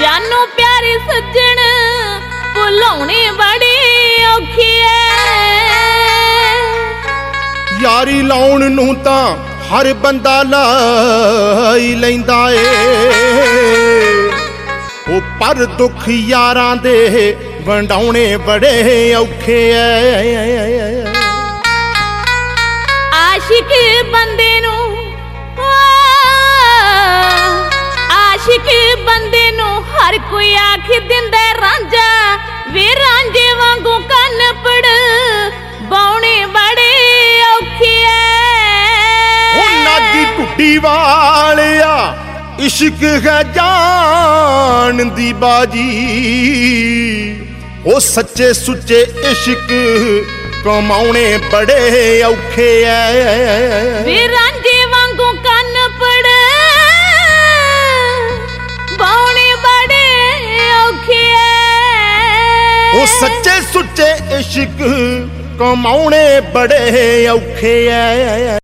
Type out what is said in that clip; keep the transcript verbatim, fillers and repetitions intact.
जानू प्यारी सज्जन भुलाउणी बड़ी औखी है। यारी लाउण नूं तां हर बंदा लाई लैंदा ए, ओ पर दुख यारां दे वंडाउणे बड़े औखे ऐ। आशिक बंदे नूं आशिक बंदे नूं हर कोई आख दिंदा रांझा वे रांझे वांगू कन पड़ बाउणे बड़े औखे ऐ। उन्ना दी टुट्टी वालिया इश्क है जान दी बाजी, ओ सच्चे सुच्चे इश्क कमाउणे बड़े औखे ऐ। वे रांझे वांगू कन पड़ बाउणे बड़े औखे ऐ। ओ सच्चे सुच्चे इश्क कमाउणे बड़े औखे ऐ।